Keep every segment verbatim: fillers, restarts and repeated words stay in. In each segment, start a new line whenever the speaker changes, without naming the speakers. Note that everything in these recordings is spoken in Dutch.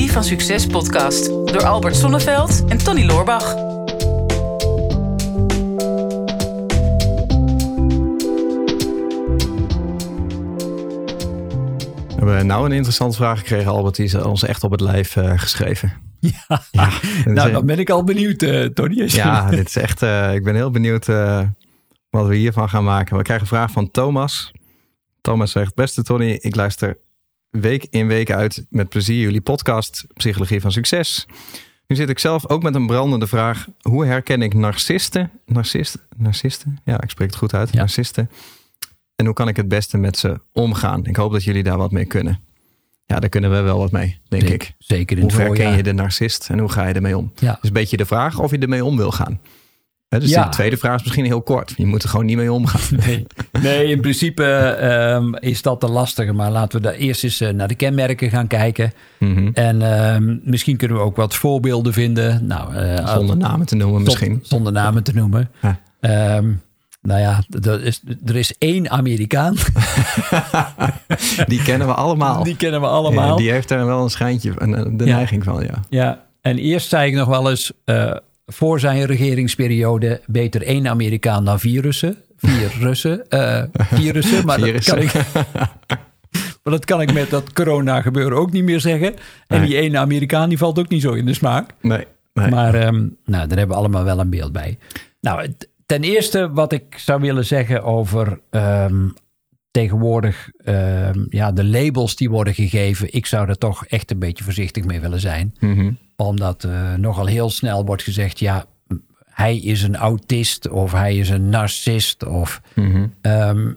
Psychologie van Succes podcast door Albert Sonneveld en Tony Loorbach.
We hebben nou een interessante vraag gekregen, Albert. Die is ons echt op het lijf uh, geschreven.
Ja, ja nou dan ben ik al benieuwd, uh, Tony.
Ja, dit is echt, uh, ik ben heel benieuwd uh, wat we hiervan gaan maken. We krijgen een vraag van Thomas. Thomas zegt, beste Tony, ik luister week in week uit met plezier jullie podcast Psychologie van Succes. Nu zit ik zelf ook met een brandende vraag. Hoe herken ik narcisten? Narcisten? Narcisten? Ja, ik spreek het goed uit. Ja. Narcisten. En hoe kan ik het beste met ze omgaan? Ik hoop dat jullie daar wat mee kunnen. Ja, daar kunnen we wel wat mee, denk
nee,
ik.
Zeker in
hoe
het voorjaar.
herken je de narcist en hoe ga je ermee om?
Ja.
Dus een beetje de vraag of je ermee om wil gaan. He, dus ja. De tweede vraag is misschien heel kort. Je moet er gewoon niet mee omgaan.
Nee, nee in principe um, is dat te lastig. Maar laten we daar eerst eens uh, naar de kenmerken gaan kijken.
Mm-hmm.
En um, misschien kunnen we ook wat voorbeelden vinden. Nou, uh,
zonder namen te noemen misschien.
Zonder, zonder namen te noemen. Ja. Um, Nou ja, er is, er is één Amerikaan.
Die kennen we allemaal.
Die kennen we allemaal.
Ja, die heeft daar wel een schijntje, een, de ja. neiging van, ja.
Ja, en eerst zei ik nog wel eens, uh, voor zijn regeringsperiode beter één Amerikaan dan vier Russen. Vier Russen. Uh, virussen, maar virussen. Dat kan ik... Maar dat kan ik met dat corona gebeuren ook niet meer zeggen. En nee. Die ene Amerikaan die valt ook niet zo in de smaak.
Nee. nee.
Maar um, nou, daar hebben we allemaal wel een beeld bij. Nou, het, Ten eerste wat ik zou willen zeggen over um, tegenwoordig um, ja, de labels die worden gegeven. Ik zou er toch echt een beetje voorzichtig mee willen zijn.
Mm-hmm.
Omdat uh, nogal heel snel wordt gezegd, ja, hij is een autist of hij is een narcist. Of,
mm-hmm.
um,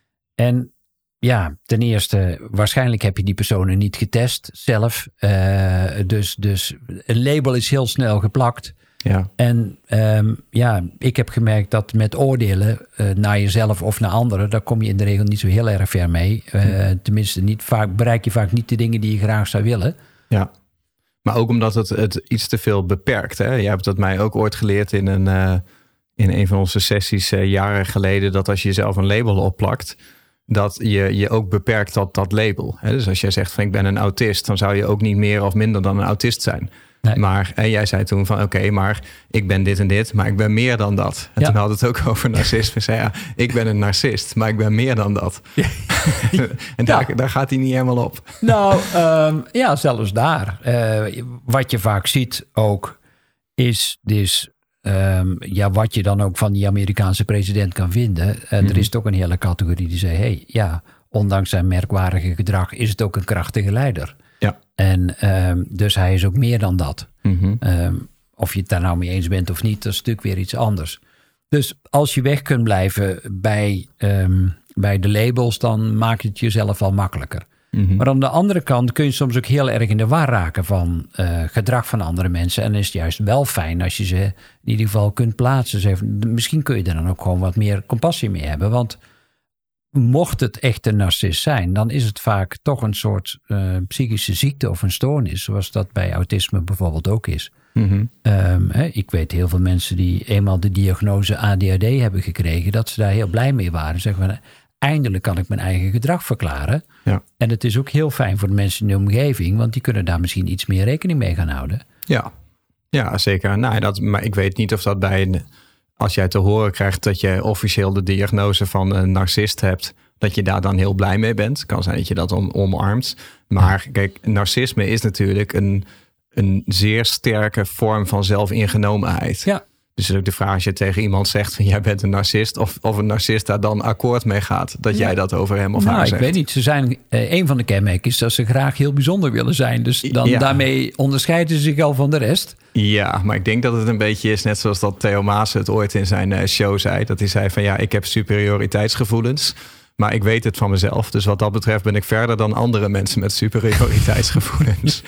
en ja, ten eerste, waarschijnlijk heb je die personen niet getest zelf. Uh, dus, dus een label is heel snel geplakt.
Ja.
En um, ja, ik heb gemerkt dat met oordelen uh, naar jezelf of naar anderen, daar kom je in de regel niet zo heel erg ver mee. Uh, tenminste, niet vaak, bereik je vaak niet de dingen die je graag zou willen.
Ja, maar ook omdat het, het iets te veel beperkt. Hè? Jij hebt dat mij ook ooit geleerd in een, uh, in een van onze sessies uh, jaren geleden, dat als je jezelf een label opplakt, dat je je ook beperkt tot dat label. Hè? Dus als jij zegt van ik ben een autist, dan zou je ook niet meer of minder dan een autist zijn. Nee. Maar en jij zei toen van oké, okay, maar ik ben dit en dit, maar ik ben meer dan dat. En ja. Toen had het ook over narcisme. Zei ja, ik ben een narcist, maar ik ben meer dan dat. Ja. En daar, ja. daar gaat hij niet helemaal op.
Nou, um, ja, zelfs daar. Uh, wat je vaak ziet ook, is dus um, ja, wat je dan ook van die Amerikaanse president kan vinden. Uh, mm-hmm. Er is toch een hele categorie die zei, hey, ja, ondanks zijn merkwaardige gedrag is het ook een krachtige leider.
Ja.
En um, dus hij is ook meer dan dat.
Mm-hmm.
Um, of je het daar nou mee eens bent of niet, dat is natuurlijk weer iets anders. Dus als je weg kunt blijven bij, um, bij de labels, dan maakt het jezelf al makkelijker.
Mm-hmm. Maar
aan de andere kant kun je soms ook heel erg in de war raken van uh, gedrag van andere mensen. En is het juist wel fijn als je ze in ieder geval kunt plaatsen. Zeg, misschien kun je er dan ook gewoon wat meer compassie mee hebben. Want mocht het echt een narcist zijn, dan is het vaak toch een soort uh, psychische ziekte of een stoornis. Zoals dat bij autisme bijvoorbeeld ook is.
Mm-hmm.
Um, hè, ik weet heel veel mensen die eenmaal de diagnose A D H D hebben gekregen, dat ze daar heel blij mee waren. Zeggen van, eindelijk kan ik mijn eigen gedrag verklaren.
Ja.
En het is ook heel fijn voor de mensen in de omgeving, want die kunnen daar misschien iets meer rekening mee gaan houden.
Ja, ja zeker. Nou, dat, maar ik weet niet of dat bij een, als jij te horen krijgt dat je officieel de diagnose van een narcist hebt, dat je daar dan heel blij mee bent. Het kan zijn dat je dat om, omarmt. Maar kijk, narcisme is natuurlijk een, een zeer sterke vorm van zelfingenomenheid.
Ja.
Dus het is ook de vraag als je tegen iemand zegt van jij bent een narcist, of, of een narcist daar dan akkoord mee gaat dat ja. jij dat over hem of
nou,
haar zegt.
Ik weet niet. Ze zijn, eh, een van de kenmerken is dat ze graag heel bijzonder willen zijn. Dus dan ja. daarmee onderscheiden ze zich al van de rest.
Ja, maar ik denk dat het een beetje is net zoals dat Theo Maas het ooit in zijn uh, show zei. Dat hij zei van ja, ik heb superioriteitsgevoelens, maar ik weet het van mezelf. Dus wat dat betreft ben ik verder dan andere mensen met superioriteitsgevoelens.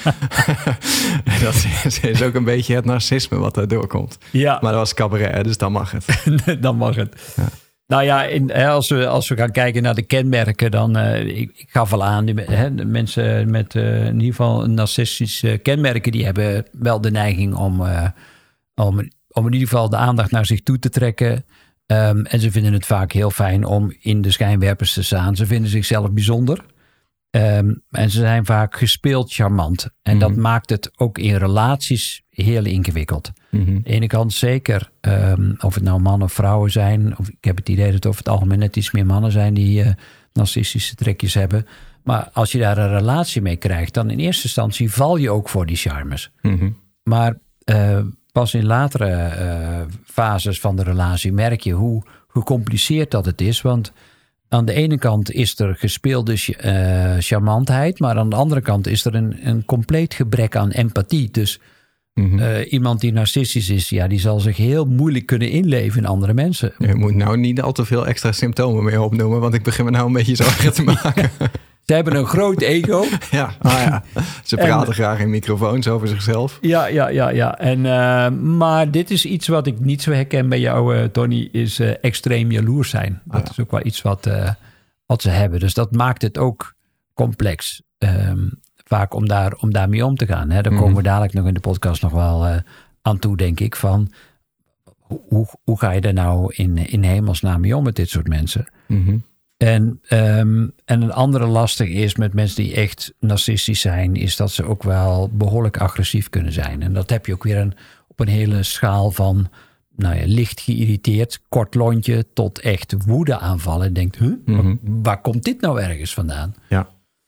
Dat is ook een beetje het narcisme wat daardoor komt.
Ja.
Maar dat was cabaret, dus dan mag het.
Dan mag het.
Ja.
Nou ja, in, als, we, als we gaan kijken naar de kenmerken, dan uh, ik, ik gaf al aan, die, hè, de mensen met uh, in ieder geval narcistische kenmerken, die hebben wel de neiging om, uh, om, om in ieder geval de aandacht naar zich toe te trekken. Um, en ze vinden het vaak heel fijn om in de schijnwerpers te staan. Ze vinden zichzelf bijzonder. Um, en ze zijn vaak gespeeld charmant. En mm-hmm. dat maakt het ook in relaties heel ingewikkeld. Mm-hmm. Aan de ene kant zeker, um, of het nou mannen of vrouwen zijn. Of ik heb het idee dat het over het algemeen net iets meer mannen zijn die uh, narcistische trekjes hebben. Maar als je daar een relatie mee krijgt, dan in eerste instantie val je ook voor die charmes. Mm-hmm. Maar uh, pas in latere uh, fases van de relatie merk je hoe gecompliceerd dat het is. Want aan de ene kant is er gespeelde uh, charmantheid, maar aan de andere kant is er een, een compleet gebrek aan empathie. Dus mm-hmm. uh, iemand die narcistisch is, ja, die zal zich heel moeilijk kunnen inleven in andere mensen.
Je moet nou niet al te veel extra symptomen mee opnoemen, want ik begin me nou een beetje zorgen te maken.
Ze hebben een groot ego.
Ja, ah ja. Ze praten en, graag in microfoons over zichzelf.
Ja, ja, ja. ja. En, uh, maar dit is iets wat ik niet zo herken bij jou, uh, Tony, is uh, extreem jaloers zijn. Dat ah, ja. is ook wel iets wat, uh, wat ze hebben. Dus dat maakt het ook complex. Um, vaak om, daar, om daarmee om te gaan. Hè. Daar komen mm-hmm. we dadelijk nog in de podcast nog wel uh, aan toe, denk ik. Van hoe, hoe ga je er nou in, in hemelsnaam mee om met dit soort mensen? Mm-hmm. En, um, en een andere lastig is met mensen die echt narcistisch zijn, is dat ze ook wel behoorlijk agressief kunnen zijn. En dat heb je ook weer een, op een hele schaal van nou ja, licht geïrriteerd, kort lontje, tot echt woede aanvallen. En denkt, huh, mm-hmm. waar, waar komt dit nou ergens vandaan?
Ja.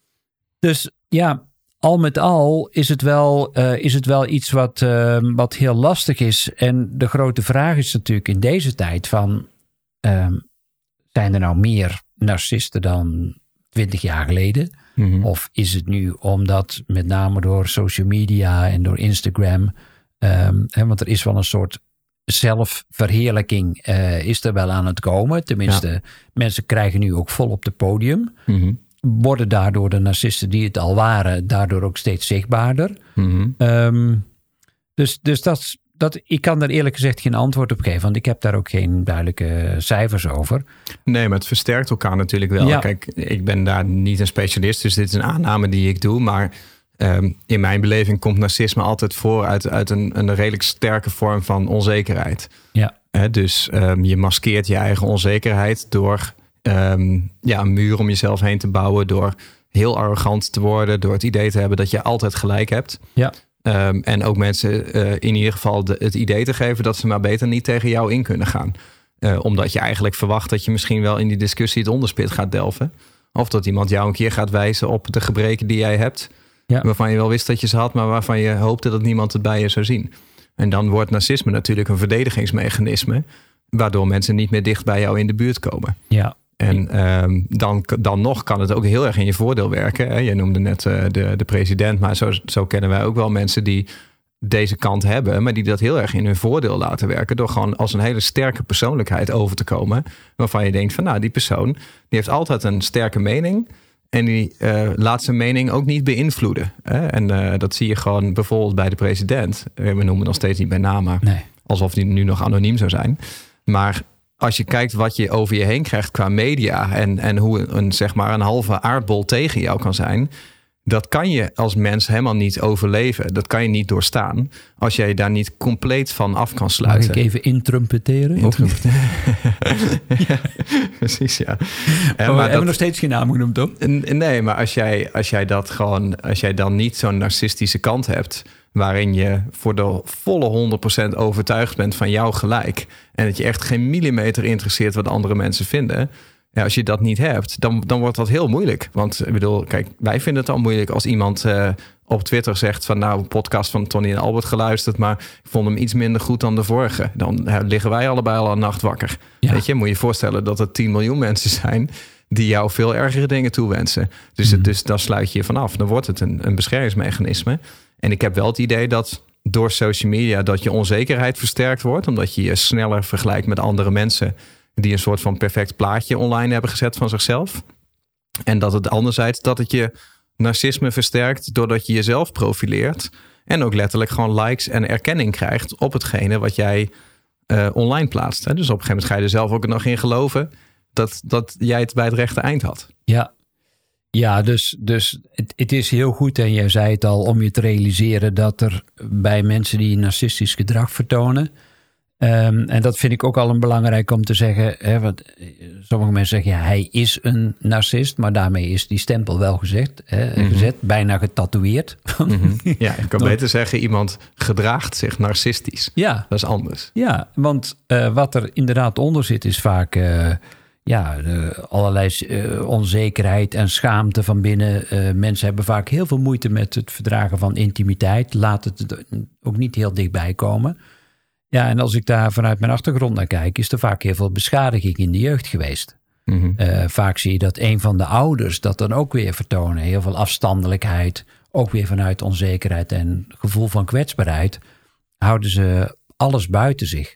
Dus ja, al met al is het wel, uh, is het wel iets wat, uh, wat heel lastig is. En de grote vraag is natuurlijk in deze tijd van, um, zijn er nou meer narcisten dan twintig jaar geleden? Mm-hmm. Of is het nu omdat met name door social media en door Instagram, um, hè, want er is wel een soort zelfverheerlijking uh, is er wel aan het komen. Tenminste, ja. mensen krijgen nu ook vol op het podium. Mm-hmm. Worden daardoor de narcisten die het al waren, daardoor ook steeds zichtbaarder. Mm-hmm. Um, dus dus dat, dat, ik kan daar eerlijk gezegd geen antwoord op geven, want ik heb daar ook geen duidelijke cijfers over.
Nee, maar het versterkt elkaar natuurlijk wel. Ja. Kijk, ik ben daar niet een specialist, dus dit is een aanname die ik doe, maar um, in mijn beleving komt narcisme altijd voor uit, uit een, een redelijk sterke vorm van onzekerheid.
Ja.
He, dus um, je maskeert je eigen onzekerheid door um, ja, een muur om jezelf heen te bouwen, door heel arrogant te worden, door het idee te hebben dat je altijd gelijk hebt.
Ja.
Um, en ook mensen uh, in ieder geval de, het idee te geven dat ze maar beter niet tegen jou in kunnen gaan. Uh, omdat je eigenlijk verwacht dat je misschien wel in die discussie het onderspit gaat delven. Of dat iemand jou een keer gaat wijzen op de gebreken die jij hebt. Ja. Waarvan je wel wist dat je ze had, maar waarvan je hoopte dat niemand het bij je zou zien. En dan wordt narcisme natuurlijk een verdedigingsmechanisme, waardoor mensen niet meer dicht bij jou in de buurt komen.
Ja.
En um, dan, dan nog kan het ook heel erg in je voordeel werken. Hè? Je noemde net uh, de, de president, maar zo, zo kennen wij ook wel mensen die deze kant hebben, maar die dat heel erg in hun voordeel laten werken door gewoon als een hele sterke persoonlijkheid over te komen, waarvan je denkt van nou, die persoon die heeft altijd een sterke mening en die uh, laat zijn mening ook niet beïnvloeden. Hè? En uh, dat zie je gewoon bijvoorbeeld bij de president. We noemen nog steeds niet bij naam, maar nee. Alsof die nu nog anoniem zou zijn. Maar als je kijkt wat je over je heen krijgt qua media en, en hoe een, zeg maar een halve aardbol tegen jou kan zijn, dat kan je als mens helemaal niet overleven. Dat kan je niet doorstaan als jij daar niet compleet van af kan sluiten.
Mag ik even intrumpeteren?
Intrumpeteren. Ja, precies, ja.
Oh, maar hebben dat, we nog steeds geen naam genoemd, toch?
Nee, maar als jij, als jij dat gewoon, als jij dan niet zo'n narcistische kant hebt, waarin je voor de volle honderd procent overtuigd bent van jouw gelijk, en dat je echt geen millimeter interesseert wat andere mensen vinden. Ja, als je dat niet hebt, dan, dan wordt dat heel moeilijk. Want ik bedoel, kijk, wij vinden het al moeilijk als iemand uh, op Twitter zegt van nou, een podcast van Tony en Albert geluisterd, maar ik vond hem iets minder goed dan de vorige. Dan uh, liggen wij allebei al een nacht wakker. Ja. Weet je, moet je je voorstellen dat er tien miljoen mensen zijn die jou veel ergere dingen toewensen. Dus, mm. dus dan sluit je je vanaf. Dan wordt het een, een beschermingsmechanisme. En ik heb wel het idee dat door social media dat je onzekerheid versterkt wordt, omdat je je sneller vergelijkt met andere mensen die een soort van perfect plaatje online hebben gezet van zichzelf. En dat het anderzijds dat het je narcisme versterkt doordat je jezelf profileert en ook letterlijk gewoon likes en erkenning krijgt op hetgene wat jij uh, online plaatst. Hè? Dus op een gegeven moment ga je er zelf ook nog in geloven dat, dat jij het bij het rechte eind had.
Ja, ja dus, dus het, het is heel goed, en jij zei het al, om je te realiseren dat er bij mensen die narcistisch gedrag vertonen, Um, en dat vind ik ook al een belangrijk om te zeggen. Hè, want sommige mensen zeggen, ja, hij is een narcist. Maar daarmee is die stempel wel gezegd, hè, mm-hmm. gezet, bijna getatoeëerd.
Mm-hmm. Ja, ik kan Door... beter zeggen, iemand gedraagt zich narcistisch.
Ja.
Dat is anders.
Ja, want uh, wat er inderdaad onder zit is vaak... Uh, Ja, uh, allerlei uh, onzekerheid en schaamte van binnen. Uh, mensen hebben vaak heel veel moeite met het verdragen van intimiteit. Laat het ook niet heel dichtbij komen. Ja, en als ik daar vanuit mijn achtergrond naar kijk, is er vaak heel veel beschadiging in de jeugd geweest. Mm-hmm. Uh, vaak zie je dat een van de ouders dat dan ook weer vertonen. Heel veel afstandelijkheid, ook weer vanuit onzekerheid en gevoel van kwetsbaarheid. Houden ze alles buiten zich.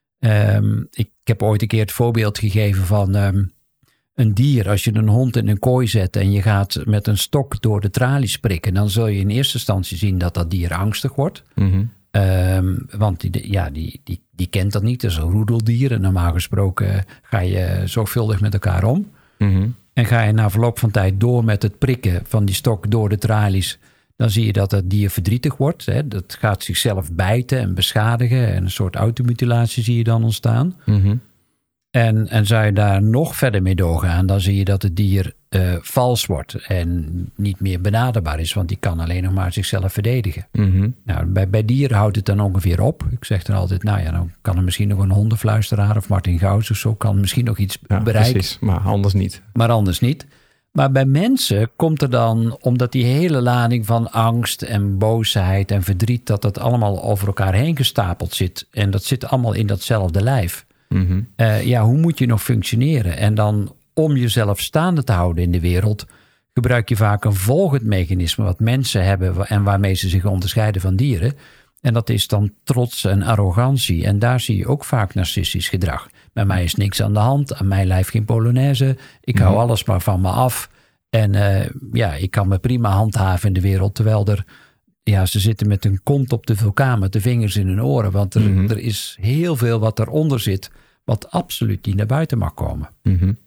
Um, ik heb ooit een keer het voorbeeld gegeven van um, een dier. Als je een hond in een kooi zet en je gaat met een stok door de tralies prikken, dan zul je in eerste instantie zien dat dat dier angstig wordt. Mm-hmm. Um, want die, ja, die, die, die kent dat niet. Dat is een roedeldier en normaal gesproken ga je zorgvuldig met elkaar om. Mm-hmm. En ga je na verloop van tijd door met het prikken van die stok door de tralies, dan zie je dat het dier verdrietig wordt. Hè. Dat gaat zichzelf bijten en beschadigen. En een soort automutilatie zie je dan ontstaan. Mm-hmm. En, en zou je daar nog verder mee doorgaan, dan zie je dat het dier uh, vals wordt. En niet meer benaderbaar is, want die kan alleen nog maar zichzelf verdedigen. Mm-hmm. Nou, bij, bij dieren houdt het dan ongeveer op. Ik zeg dan altijd, nou ja, dan kan er misschien nog een hondenfluisteraar of Martin Gauws of zo, kan misschien nog iets ja, bereiken.
Precies, maar anders niet.
Maar anders niet. Maar bij mensen komt er dan, omdat die hele lading van angst en boosheid en verdriet, dat dat allemaal over elkaar heen gestapeld zit. En dat zit allemaal in datzelfde lijf. Mm-hmm. Uh, ja, hoe moet je nog functioneren? En dan om jezelf staande te houden in de wereld, gebruik je vaak een volgend mechanisme wat mensen hebben en waarmee ze zich onderscheiden van dieren. En dat is dan trots en arrogantie. En daar zie je ook vaak narcistisch gedrag. Bij mij is niks aan de hand. Aan mijn lijf geen Polonaise. Ik hou alles maar van me af. En uh, ja, ik kan me prima handhaven in de wereld. Terwijl er, ja, ze zitten met hun kont op de vulkaan, met de vingers in hun oren. Want er, mm-hmm. er is heel veel wat eronder zit, wat absoluut niet naar buiten mag komen. Mm-hmm.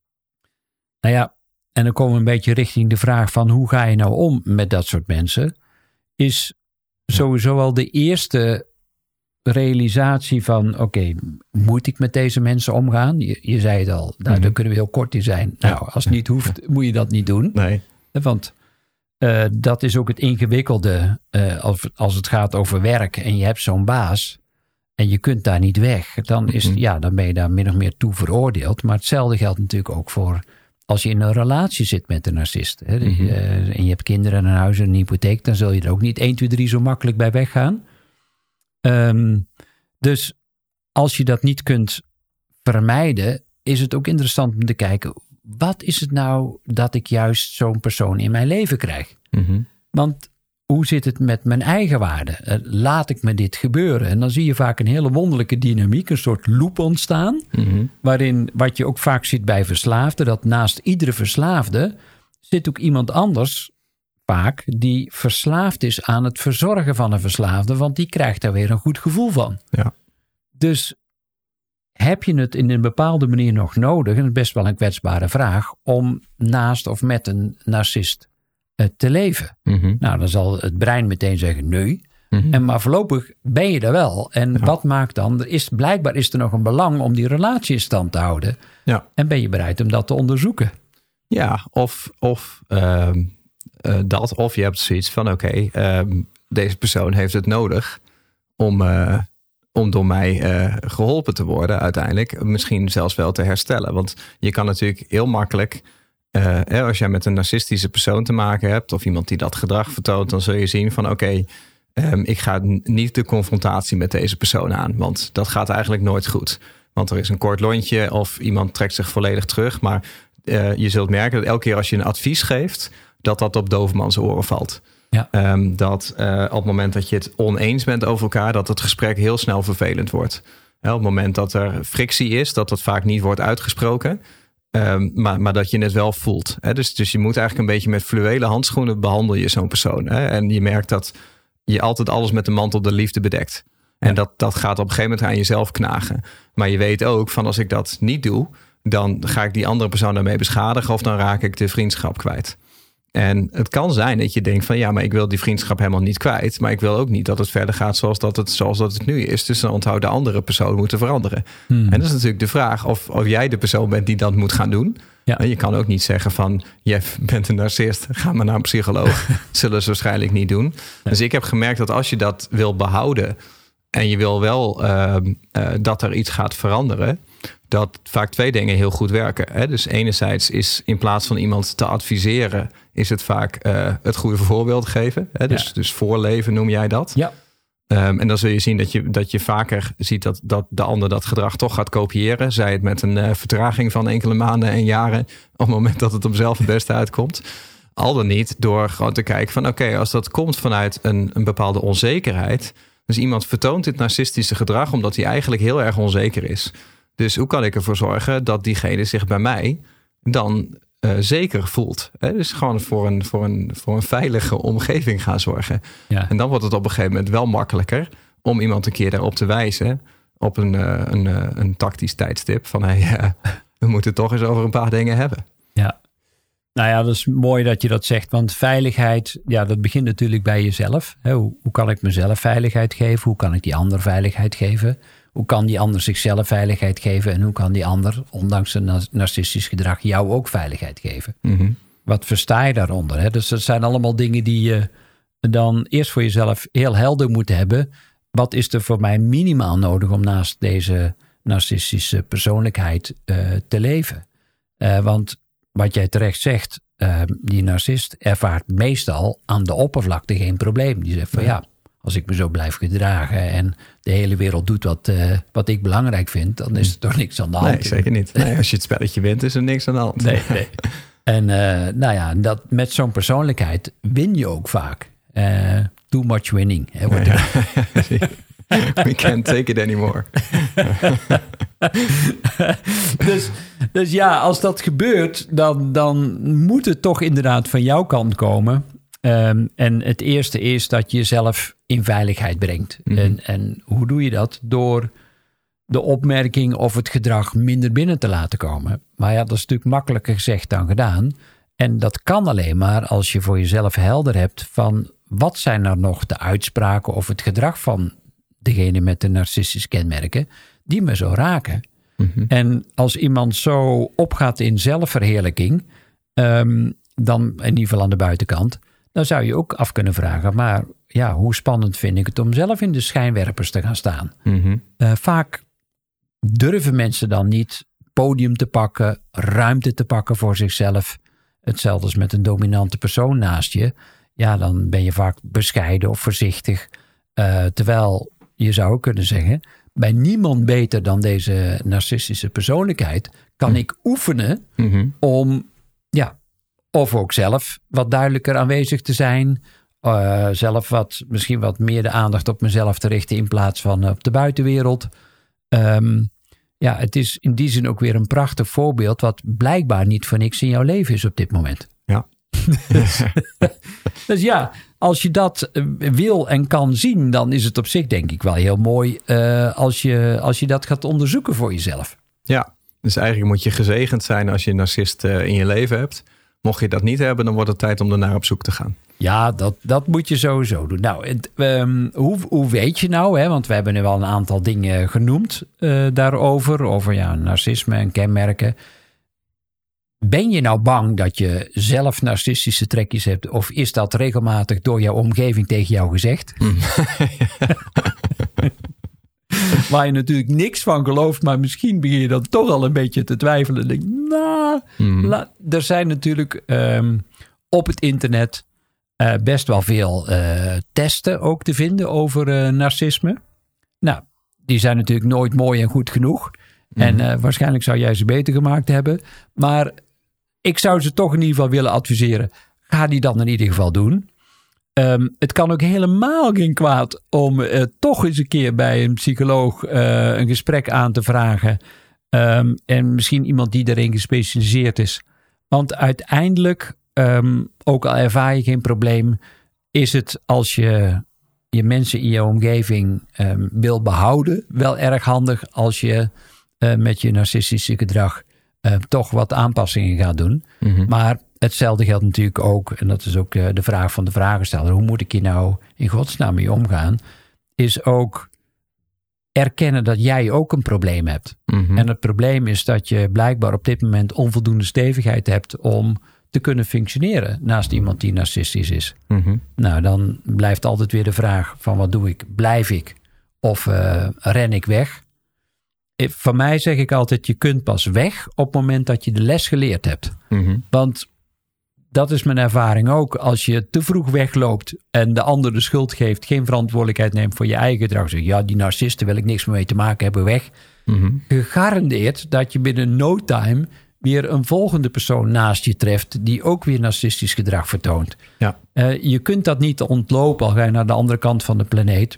Nou ja, en dan komen we een beetje richting de vraag van hoe ga je nou om met dat soort mensen? Is sowieso al de eerste realisatie van, oké, okay, moet ik met deze mensen omgaan? Je, je zei het al, nou, mm-hmm. daar kunnen we heel kort in zijn. Nou, ja. als het niet hoeft, ja. moet je dat niet doen.
Nee.
Want uh, dat is ook het ingewikkelde uh, als, als het gaat over werk en je hebt zo'n baas en je kunt daar niet weg. Dan, is, mm-hmm. ja, dan ben je daar min of meer toe veroordeeld. Maar hetzelfde geldt natuurlijk ook voor als je in een relatie zit met een narcist. Hè, mm-hmm. uh, en je hebt kinderen, een huis en een hypotheek, dan zul je er ook niet één, twee, drie zo makkelijk bij weggaan. Um, dus als je dat niet kunt vermijden, is het ook interessant om te kijken, wat is het nou dat ik juist zo'n persoon in mijn leven krijg? Mm-hmm. Want hoe zit het met mijn eigen waarde? Uh, laat ik me dit gebeuren? En dan zie je vaak een hele wonderlijke dynamiek, een soort loop ontstaan, mm-hmm. waarin wat je ook vaak ziet bij verslaafden, dat naast iedere verslaafde zit ook iemand anders vaak die verslaafd is aan het verzorgen van een verslaafde, want die krijgt daar weer een goed gevoel van.
Ja.
Dus heb je het in een bepaalde manier nog nodig, en dat is best wel een kwetsbare vraag, om naast of met een narcist uh, te leven? Mm-hmm. Nou, dan zal het brein meteen zeggen nee. Mm-hmm. En maar voorlopig ben je er wel. En ja. wat maakt dan? Er is, blijkbaar is er nog een belang om die relatie in stand te houden. Ja. En ben je bereid om dat te onderzoeken?
Ja, of... of uh... Uh, dat, of je hebt zoiets van, oké, okay, um, deze persoon heeft het nodig om, uh, om door mij uh, geholpen te worden uiteindelijk. Misschien zelfs wel te herstellen. Want je kan natuurlijk heel makkelijk, uh, als jij met een narcistische persoon te maken hebt, of iemand die dat gedrag vertoont, dan zul je zien van, oké, okay, um, ik ga niet de confrontatie met deze persoon aan. Want dat gaat eigenlijk nooit goed. Want er is een kort lontje of iemand trekt zich volledig terug. Maar uh, je zult merken dat elke keer als je een advies geeft, dat dat op dovenmans oren valt. Ja. Um, dat uh, op het moment dat je het oneens bent over elkaar, dat het gesprek heel snel vervelend wordt. Ja, op het moment dat er frictie is, dat dat vaak niet wordt uitgesproken. Um, maar, maar dat je het wel voelt. Hè? Dus, dus je moet eigenlijk een beetje met fluwelen handschoenen behandel je zo'n persoon. Hè? En je merkt dat je altijd alles met de mantel der liefde bedekt. En ja. dat, dat gaat op een gegeven moment aan jezelf knagen. Maar je weet ook van als ik dat niet doe, dan ga ik die andere persoon daarmee beschadigen of dan raak ik de vriendschap kwijt. En het kan zijn dat je denkt van ja, maar ik wil die vriendschap helemaal niet kwijt. Maar ik wil ook niet dat het verder gaat zoals dat het, zoals dat het nu is. Dus dan onthoudt de andere persoon moeten veranderen. Hmm. En dat is natuurlijk de vraag of, of jij de persoon bent die dat moet gaan doen. Ja. En je kan ook niet zeggen van je bent een narcist, ga maar naar een psycholoog. Zullen ze waarschijnlijk niet doen. Ja. Dus ik heb gemerkt dat als je dat wil behouden en je wil wel uh, uh, dat er iets gaat veranderen, dat vaak twee dingen heel goed werken. Hè? Dus enerzijds is in plaats van iemand te adviseren, is het vaak uh, het goede voorbeeld geven. Hè? Dus, ja. dus voorleven noem jij dat. Ja. Um, en dan zul je zien dat je, dat je vaker ziet dat, dat de ander dat gedrag toch gaat kopiëren. Zij het met een uh, vertraging van enkele maanden en jaren op het moment dat het hem zelf het beste uitkomt. Al dan niet door gewoon te kijken van oké, okay, als dat komt vanuit een, een bepaalde onzekerheid. Dus iemand vertoont dit narcistische gedrag omdat hij eigenlijk heel erg onzeker is. Dus hoe kan ik ervoor zorgen dat diegene zich bij mij dan uh, zeker voelt? Hè? Dus gewoon voor een, voor, een, voor een veilige omgeving gaan zorgen. Ja. En dan wordt het op een gegeven moment wel makkelijker om iemand een keer daarop te wijzen. Op een, uh, een, uh, een tactisch tijdstip. Van hey, uh, we moeten het toch eens over een paar dingen hebben.
Ja. Nou ja, dat is mooi dat je dat zegt. Want veiligheid, ja, dat begint natuurlijk bij jezelf. Hè? Hoe, hoe kan ik mezelf veiligheid geven? Hoe kan ik die ander veiligheid geven? Hoe kan die ander zichzelf veiligheid geven? En hoe kan die ander, ondanks een narcistisch gedrag, jou ook veiligheid geven? Mm-hmm. Wat versta je daaronder? Hè? Dus dat zijn allemaal dingen die je dan eerst voor jezelf heel helder moet hebben. Wat is er voor mij minimaal nodig om naast deze narcistische persoonlijkheid uh, te leven? Uh, want wat jij terecht zegt, uh, die narcist ervaart meestal aan de oppervlakte geen probleem. Die zegt van ja, ja als ik me zo blijf gedragen en de hele wereld doet wat, uh, wat ik belangrijk vind, dan is er toch niks aan de hand.
Nee, zeker niet. Nee, als je het spelletje wint, is er niks aan de hand.
Nee, nee. En uh, nou ja, dat, met zo'n persoonlijkheid win je ook vaak. Uh, too much winning. Hè, wordt
ja, ja. We can't take it anymore.
dus, dus ja, als dat gebeurt, dan, dan moet het toch inderdaad van jouw kant komen. Um, en het eerste is dat je jezelf in veiligheid brengt. Mm-hmm. En, en hoe doe je dat? Door de opmerking of het gedrag minder binnen te laten komen. Maar ja, dat is natuurlijk makkelijker gezegd dan gedaan. En dat kan alleen maar als je voor jezelf helder hebt van wat zijn er nog de uitspraken of het gedrag van degene met de narcistische kenmerken die me zo raken. Mm-hmm. En als iemand zo opgaat in zelfverheerlijking, um, dan in ieder geval aan de buitenkant, dan zou je ook af kunnen vragen, maar ja, hoe spannend vind ik het om zelf in de schijnwerpers te gaan staan? Mm-hmm. Uh, vaak durven mensen dan niet podium te pakken, ruimte te pakken voor zichzelf. Hetzelfde als met een dominante persoon naast je. Ja, dan ben je vaak bescheiden of voorzichtig. Uh, terwijl je zou ook kunnen zeggen, bij niemand beter dan deze narcistische persoonlijkheid kan mm. ik oefenen mm-hmm. om, ja, of ook zelf wat duidelijker aanwezig te zijn. Uh, zelf wat, misschien wat meer de aandacht op mezelf te richten in plaats van op de buitenwereld. Um, ja, het is in die zin ook weer een prachtig voorbeeld wat blijkbaar niet voor niks in jouw leven is op dit moment.
Ja.
dus, dus ja, als je dat wil en kan zien, dan is het op zich denk ik wel heel mooi uh, als, je, als je dat gaat onderzoeken voor jezelf.
Ja, dus eigenlijk moet je gezegend zijn als je een narcist uh, in je leven hebt. Mocht je dat niet hebben, dan wordt het tijd om ernaar op zoek te gaan.
Ja, dat, dat moet je sowieso doen. Nou, het, um, hoe, hoe weet je nou, hè? Want we hebben nu wel een aantal dingen genoemd uh, daarover. Over ja, narcisme en kenmerken. Ben je nou bang dat je zelf narcistische trekjes hebt? Of is dat regelmatig door jouw omgeving tegen jou gezegd? Mm. Waar je natuurlijk niks van gelooft, maar misschien begin je dan toch al een beetje te twijfelen. En denk, nou, mm. la, er zijn natuurlijk um, op het internet uh, best wel veel uh, testen ook te vinden over uh, narcisme. Nou, die zijn natuurlijk nooit mooi en goed genoeg. Mm. En uh, waarschijnlijk zou jij ze beter gemaakt hebben. Maar ik zou ze toch in ieder geval willen adviseren. Ga die dan in ieder geval doen. Um, het kan ook helemaal geen kwaad om uh, toch eens een keer bij een psycholoog uh, een gesprek aan te vragen. Um, en misschien iemand die daarin gespecialiseerd is. Want uiteindelijk, um, ook al ervaar je geen probleem, is het als je je mensen in je omgeving um, wil behouden, wel erg handig als je uh, met je narcistische gedrag uh, toch wat aanpassingen gaat doen. Mm-hmm. Maar hetzelfde geldt natuurlijk ook, en dat is ook uh, de vraag van de vragensteller, hoe moet ik hier nou in godsnaam mee omgaan, is ook erkennen dat jij ook een probleem hebt. Mm-hmm. En het probleem is dat je blijkbaar op dit moment onvoldoende stevigheid hebt om te kunnen functioneren naast iemand die narcistisch is. Mm-hmm. Nou, dan blijft altijd weer de vraag van wat doe ik? Blijf ik? Of uh, ren ik weg? Van mij zeg ik altijd, je kunt pas weg op het moment dat je de les geleerd hebt. Mm-hmm. Want dat is mijn ervaring ook. Als je te vroeg wegloopt en de ander de schuld geeft, geen verantwoordelijkheid neemt voor je eigen gedrag. Zeg, ja, die narcisten wil ik niks meer mee te maken hebben, weg. Mm-hmm. Gegarandeerd dat je binnen no time weer een volgende persoon naast je treft die ook weer narcistisch gedrag vertoont. Ja. Uh, je kunt dat niet ontlopen al ga je naar de andere kant van de planeet.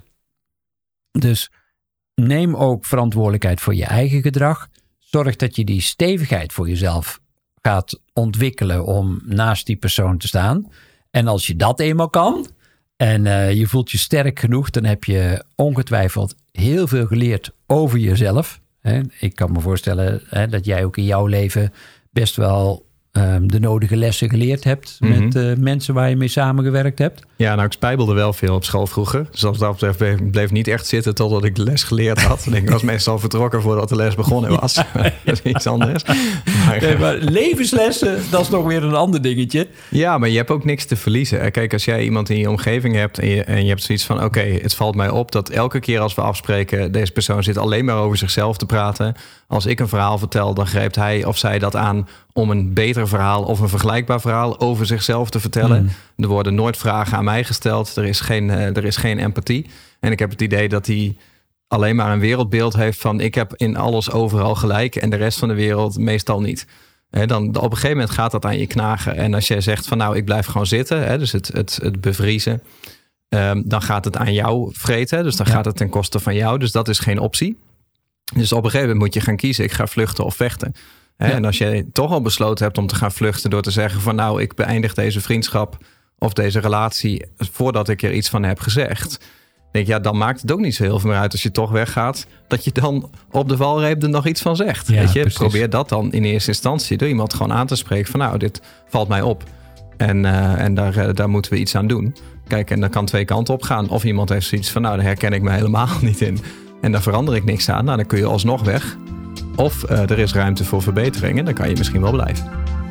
Dus neem ook verantwoordelijkheid voor je eigen gedrag. Zorg dat je die stevigheid voor jezelf gaat ontwikkelen om naast die persoon te staan. En als je dat eenmaal kan en uh, je voelt je sterk genoeg, dan heb je ongetwijfeld heel veel geleerd over jezelf. He, ik kan me voorstellen he, dat jij ook in jouw leven best wel um, de nodige lessen geleerd hebt mm-hmm. met uh, mensen waar je mee samengewerkt hebt.
Ja, nou ik spijbelde wel veel op school vroeger. Dus wat dat betreft bleef, bleef niet echt zitten totdat ik de les geleerd had. Ik was meestal vertrokken voordat de les begonnen was. Ja, ja. Dat is iets anders.
Maar, nee, maar levenslessen, dat is nog weer een ander dingetje.
Ja, maar je hebt ook niks te verliezen. Kijk, als jij iemand in je omgeving hebt en je, en je hebt zoiets van, oké, okay, het valt mij op dat elke keer als we afspreken, deze persoon zit alleen maar over zichzelf te praten. Als ik een verhaal vertel, dan grijpt hij of zij dat aan om een beter verhaal of een vergelijkbaar verhaal over zichzelf te vertellen. Mm. Er worden nooit vragen aan mij gesteld. Er is geen, uh, er is geen empathie. En ik heb het idee dat hij alleen maar een wereldbeeld heeft van ik heb in alles overal gelijk en de rest van de wereld meestal niet. He, dan, op een gegeven moment gaat dat aan je knagen. En als jij zegt van nou, ik blijf gewoon zitten, hè, dus het, het, het bevriezen, um, dan gaat het aan jou vreten. Dus dan ja. gaat het ten koste van jou. Dus dat is geen optie. Dus op een gegeven moment moet je gaan kiezen. Ik ga vluchten of vechten. He, ja. En als je toch al besloten hebt om te gaan vluchten door te zeggen van nou, ik beëindig deze vriendschap of deze relatie voordat ik er iets van heb gezegd. Denk ja, dan maakt het ook niet zo heel veel meer uit als je toch weggaat, dat je dan op de valreep er nog iets van zegt. Ja, weet je, precies. Probeer dat dan in eerste instantie door iemand gewoon aan te spreken van nou, dit valt mij op. En, uh, en daar, uh, daar moeten we iets aan doen. Kijk, en dat kan twee kanten op gaan. Of iemand heeft zoiets van nou, daar herken ik me helemaal niet in. En daar verander ik niks aan. Nou, dan kun je alsnog weg. Of uh, er is ruimte voor verbetering en dan kan je misschien wel blijven.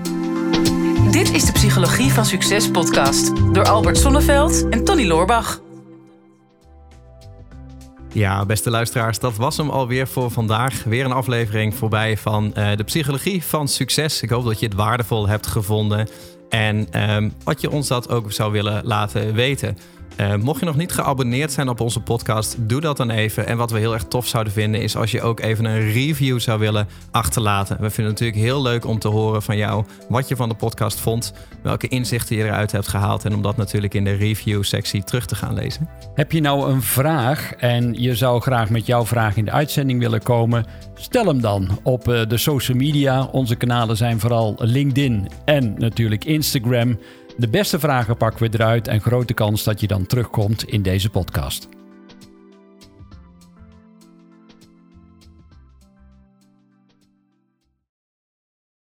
Dit is de Psychologie van Succes podcast door Albert Sonneveld en Tony Loorbach.
Ja, beste luisteraars, dat was hem alweer voor vandaag. Weer een aflevering voorbij van uh, de Psychologie van Succes. Ik hoop dat je het waardevol hebt gevonden en um, wat je ons dat ook zou willen laten weten. Uh, mocht je nog niet geabonneerd zijn op onze podcast, doe dat dan even. En wat we heel erg tof zouden vinden is als je ook even een review zou willen achterlaten. We vinden het natuurlijk heel leuk om te horen van jou wat je van de podcast vond, welke inzichten je eruit hebt gehaald en om dat natuurlijk in de review sectie terug te gaan lezen.
Heb je nou een vraag en je zou graag met jouw vraag in de uitzending willen komen? Stel hem dan op de social media. Onze kanalen zijn vooral LinkedIn en natuurlijk Instagram. De beste vragen pakken we eruit en grote kans dat je dan terugkomt in deze podcast.